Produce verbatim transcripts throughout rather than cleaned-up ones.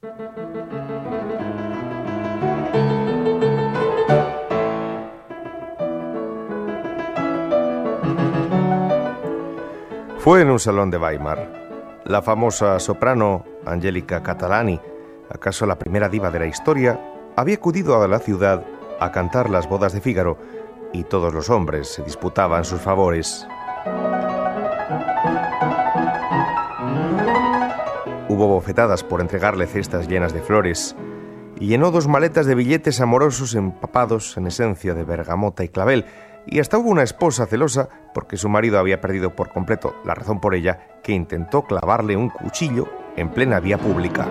Fue en un salón de Weimar. La famosa soprano Angelica Catalani, acaso la primera diva de la historia, había acudido a la ciudad a cantar las bodas de Fígaro y todos los hombres se disputaban sus favores. Hubo bofetadas por entregarle cestas llenas de flores y llenó dos maletas de billetes amorosos empapados en esencia de bergamota y clavel, y hasta hubo una esposa celosa porque su marido había perdido por completo la razón por ella, que intentó clavarle un cuchillo en plena vía pública.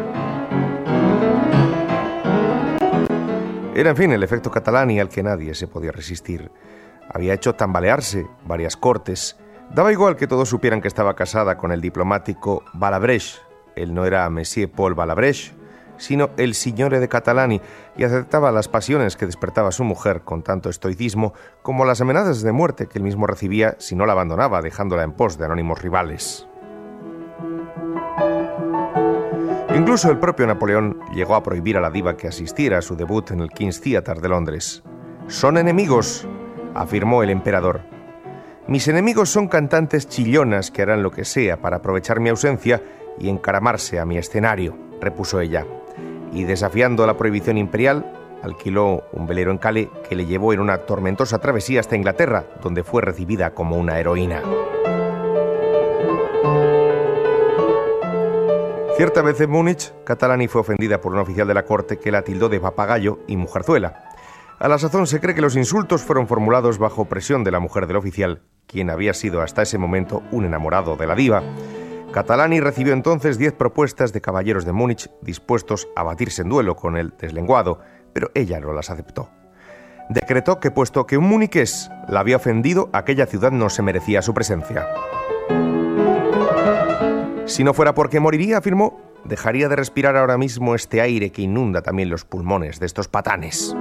Era, en fin, el efecto Catalani al que nadie se podía resistir. Había hecho tambalearse varias cortes. Daba igual que todos supieran que estaba casada con el diplomático Balabreche. Él no era Monsieur Paul Balabreche, sino el signore de Catalani, y aceptaba las pasiones que despertaba su mujer con tanto estoicismo como las amenazas de muerte que él mismo recibía si no la abandonaba, dejándola en pos de anónimos rivales. Incluso el propio Napoleón llegó a prohibir a la diva que asistiera a su debut en el King's Theatre de Londres. «Son enemigos», afirmó el emperador. «Mis enemigos son cantantes chillonas que harán lo que sea para aprovechar mi ausencia y encaramarse a mi escenario», repuso ella. Y desafiando la prohibición imperial, alquiló un velero en Calais que le llevó en una tormentosa travesía hasta Inglaterra, donde fue recibida como una heroína. Cierta vez en Múnich, Catalani fue ofendida por un oficial de la corte que la tildó de papagayo y mujerzuela. A la sazón se cree que los insultos fueron formulados bajo presión de la mujer del oficial, quien había sido hasta ese momento un enamorado de la diva. Catalani recibió entonces diez propuestas de caballeros de Múnich dispuestos a batirse en duelo con el deslenguado, pero ella no las aceptó. Decretó que, puesto que un muniqués la había ofendido, aquella ciudad no se merecía su presencia. Si no fuera porque moriría, afirmó, dejaría de respirar ahora mismo este aire que inunda también los pulmones de estos patanes.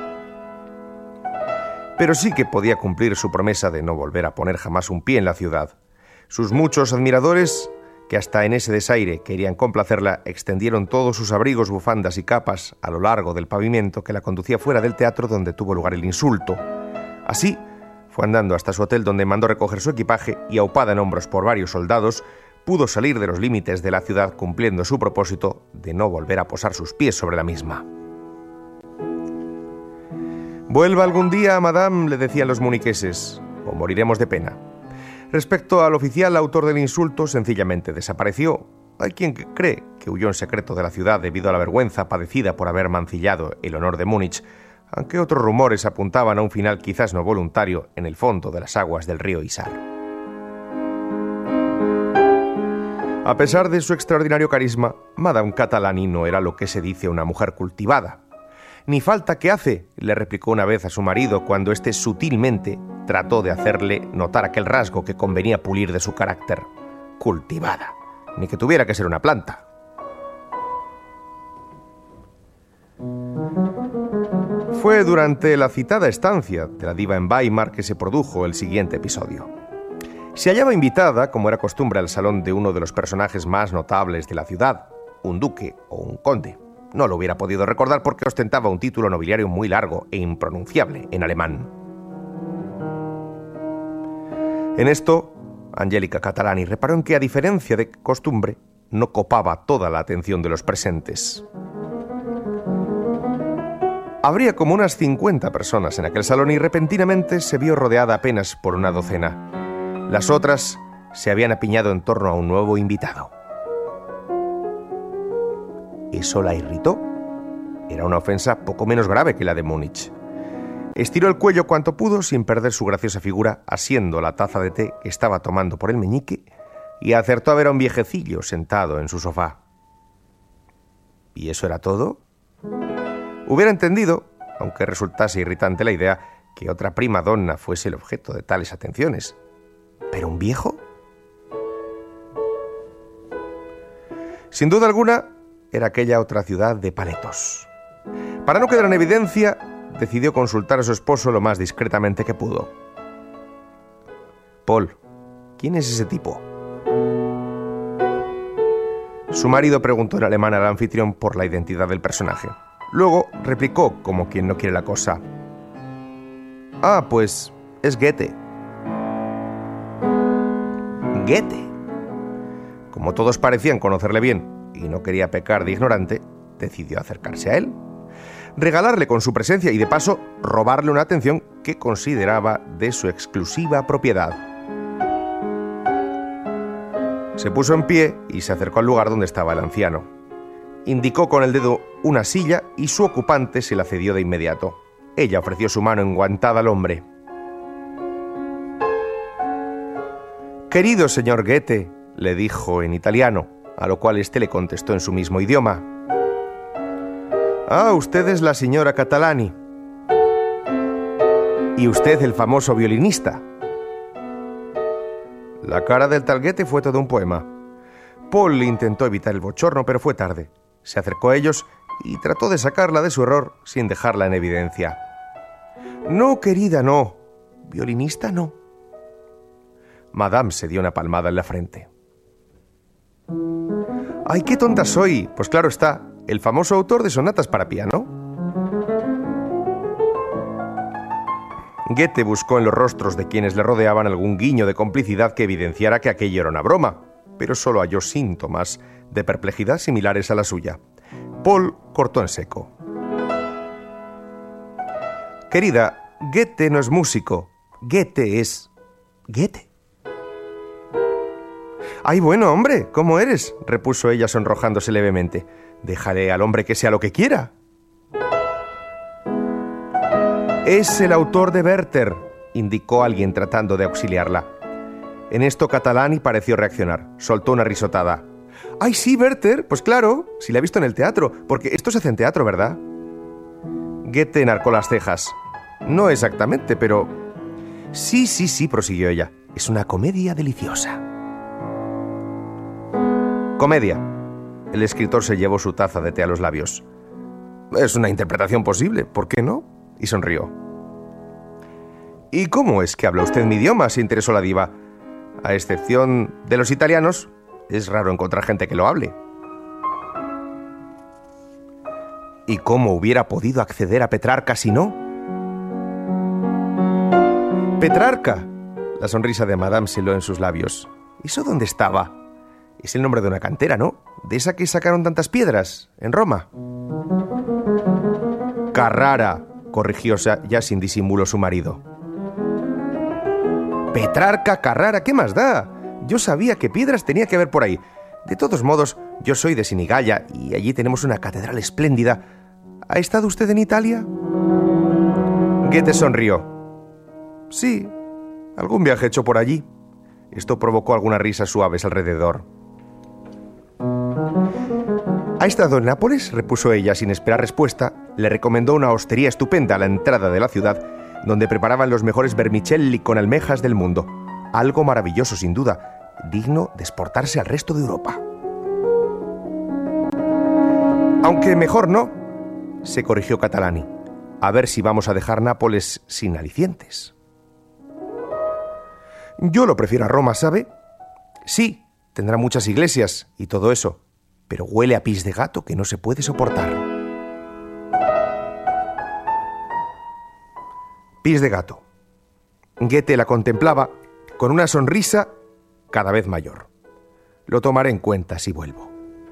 Pero sí que podía cumplir su promesa de no volver a poner jamás un pie en la ciudad. Sus muchos admiradores, que hasta en ese desaire querían complacerla, extendieron todos sus abrigos, bufandas y capas a lo largo del pavimento que la conducía fuera del teatro donde tuvo lugar el insulto. Así, fue andando hasta su hotel, donde mandó recoger su equipaje y, aupada en hombros por varios soldados, pudo salir de los límites de la ciudad, cumpliendo su propósito de no volver a posar sus pies sobre la misma. «Vuelva algún día, madame», le decían los muniqueses, «o moriremos de pena». Respecto al oficial autor del insulto, sencillamente desapareció. Hay quien cree que huyó en secreto de la ciudad debido a la vergüenza padecida por haber mancillado el honor de Múnich, aunque otros rumores apuntaban a un final quizás no voluntario en el fondo de las aguas del río Isar. A pesar de su extraordinario carisma, Madame Catalani no era lo que se dice una mujer cultivada. «Ni falta que hace», le replicó una vez a su marido cuando éste sutilmente trató de hacerle notar aquel rasgo que convenía pulir de su carácter. «Cultivada, ni que tuviera que ser una planta». Fue durante la citada estancia de la diva en Weimar que se produjo el siguiente episodio. Se hallaba invitada, como era costumbre, al salón de uno de los personajes más notables de la ciudad, un duque o un conde. No lo hubiera podido recordar porque ostentaba un título nobiliario muy largo e impronunciable en alemán. En esto, Angelica Catalani reparó en que, a diferencia de costumbre, no copaba toda la atención de los presentes. Habría como unas cincuenta personas en aquel salón y repentinamente se vio rodeada apenas por una docena. Las otras se habían apiñado en torno a un nuevo invitado. Eso la irritó. Era una ofensa poco menos grave que la de Múnich. Estiró el cuello cuanto pudo sin perder su graciosa figura, asiendo la taza de té que estaba tomando por el meñique, y acertó a ver a un viejecillo sentado en su sofá. ¿Y eso era todo? Hubiera entendido, aunque resultase irritante la idea, que otra prima donna fuese el objeto de tales atenciones. ¿Pero un viejo? Sin duda alguna, era aquella otra ciudad de paletos. Para no quedar en evidencia, decidió consultar a su esposo lo más discretamente que pudo. «Paul, ¿quién es ese tipo?» Su marido preguntó en alemán al anfitrión por la identidad del personaje. Luego replicó como quien no quiere la cosa. Ah, pues es Goethe. Goethe. Como todos parecían conocerle bien y no quería pecar de ignorante, decidió acercarse a él, regalarle con su presencia y de paso robarle una atención que consideraba de su exclusiva propiedad. Se puso en pie y se acercó al lugar donde estaba el anciano. Indicó con el dedo una silla y su ocupante se la cedió de inmediato. Ella ofreció su mano enguantada al hombre. «Querido señor Goethe», le dijo en italiano, a lo cual éste le contestó en su mismo idioma. «Ah, usted es la señora Catalani. Y usted el famoso violinista». La cara del tal Goethe fue todo un poema. Paul intentó evitar el bochorno, pero fue tarde. Se acercó a ellos y trató de sacarla de su error sin dejarla en evidencia. «No, querida, no. Violinista, no». Madame se dio una palmada en la frente. «¡Ay, qué tonta soy! Pues claro está, el famoso autor de sonatas para piano». Goethe buscó en los rostros de quienes le rodeaban algún guiño de complicidad que evidenciara que aquello era una broma, pero solo halló síntomas de perplejidad similares a la suya. Paul cortó en seco. «Querida, Goethe no es músico. Goethe es Goethe». «Ay, bueno, hombre, ¿cómo eres?», repuso ella sonrojándose levemente. «Déjale al hombre que sea lo que quiera». «Es el autor de Werther», indicó alguien tratando de auxiliarla. En esto Catalani pareció reaccionar. Soltó una risotada. «¡Ay, sí, Werther! Pues claro, si la he visto en el teatro, porque esto se hace en teatro, ¿verdad?» Goethe enarcó las cejas. «No exactamente, pero...» «Sí, sí, sí», prosiguió ella. «Es una comedia deliciosa». «Comedia». El escritor se llevó su taza de té a los labios. «Es una interpretación posible, ¿por qué no?», y sonrió. «¿Y cómo es que habla usted mi idioma?», se interesó la diva. «A excepción de los italianos, es raro encontrar gente que lo hable». «¿Y cómo hubiera podido acceder a Petrarca si no?». «Petrarca», la sonrisa de Madame se heló en sus labios. ¿Eso dónde estaba? Es el nombre de una cantera, ¿no? De esa que sacaron tantas piedras, en Roma. «Carrara», corrigió ya sin disimulo su marido. «Petrarca, Carrara, ¿qué más da? Yo sabía que piedras tenía que haber por ahí. De todos modos, yo soy de Sinigalla y allí tenemos una catedral espléndida. ¿Ha estado usted en Italia?». Goethe sonrió. «Sí, algún viaje hecho por allí». Esto provocó algunas risas suaves alrededor. «¿Ha estado en Nápoles?», repuso ella sin esperar respuesta. Le recomendó una hostería estupenda a la entrada de la ciudad, donde preparaban los mejores vermicelli con almejas del mundo. Algo maravilloso, sin duda, digno de exportarse al resto de Europa. «Aunque mejor no», se corrigió Catalani. «A ver si vamos a dejar Nápoles sin alicientes». «Yo lo prefiero a Roma, ¿sabe? Sí, tendrá muchas iglesias y todo eso, pero huele a pis de gato que no se puede soportar». Pis de gato. Goethe la contemplaba con una sonrisa cada vez mayor. «Lo tomaré en cuenta si vuelvo».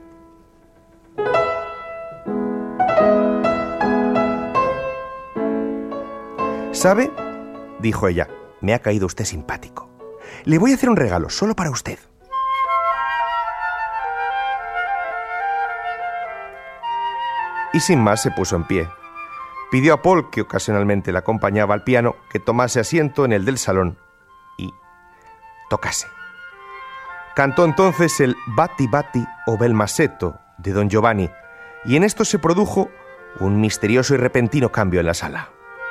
«¿Sabe?», dijo ella, «me ha caído usted simpático. Le voy a hacer un regalo, solo para usted». Y sin más se puso en pie. Pidió a Paul, que ocasionalmente la acompañaba al piano, que tomase asiento en el del salón y tocase. Cantó entonces el Batti Batti o Bel Masetto de Don Giovanni, y en esto se produjo un misterioso y repentino cambio en la sala.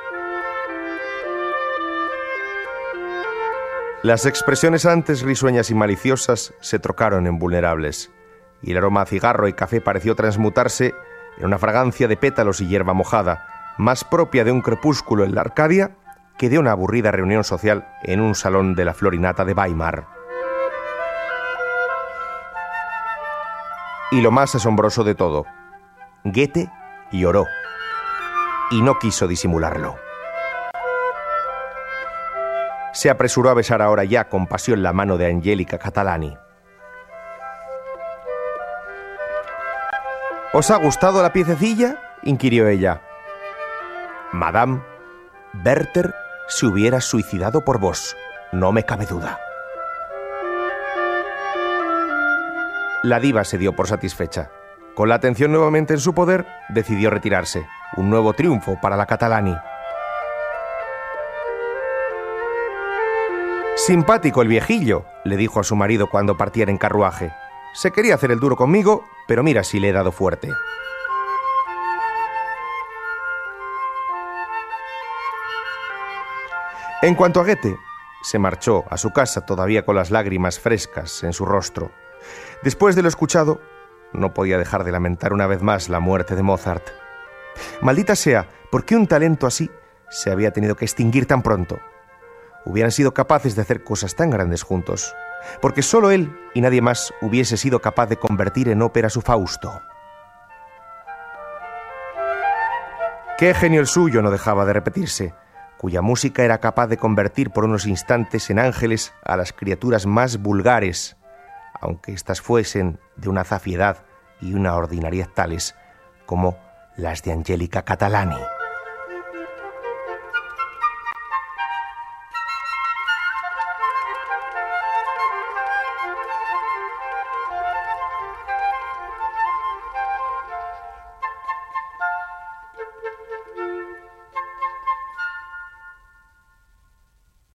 Las expresiones antes risueñas y maliciosas se trocaron en vulnerables, y el aroma a cigarro y café pareció transmutarse en una fragancia de pétalos y hierba mojada, más propia de un crepúsculo en la Arcadia que de una aburrida reunión social en un salón de la Florinata de Weimar. Y lo más asombroso de todo, Goethe lloró y no quiso disimularlo. Se apresuró a besar ahora ya con pasión la mano de Angelica Catalani. ¿Os ha gustado la piececilla?, inquirió ella. Madame, Werther se hubiera suicidado por vos, no me cabe duda. La diva se dio por satisfecha. Con la atención nuevamente en su poder, decidió retirarse. Un nuevo triunfo para la Catalani. Simpático el viejillo, le dijo a su marido cuando partiera en carruaje. Se quería hacer el duro conmigo, pero mira si le he dado fuerte. En cuanto a Goethe, se marchó a su casa todavía con las lágrimas frescas en su rostro. Después de lo escuchado, no podía dejar de lamentar una vez más la muerte de Mozart. Maldita sea, ¿por qué un talento así se había tenido que extinguir tan pronto? Hubieran sido capaces de hacer cosas tan grandes juntos, porque solo él y nadie más hubiese sido capaz de convertir en ópera su Fausto. Qué genio el suyo, no dejaba de repetirse, cuya música era capaz de convertir por unos instantes en ángeles a las criaturas más vulgares, aunque éstas fuesen de una zafiedad y una ordinariedad tales como las de Angelica Catalani.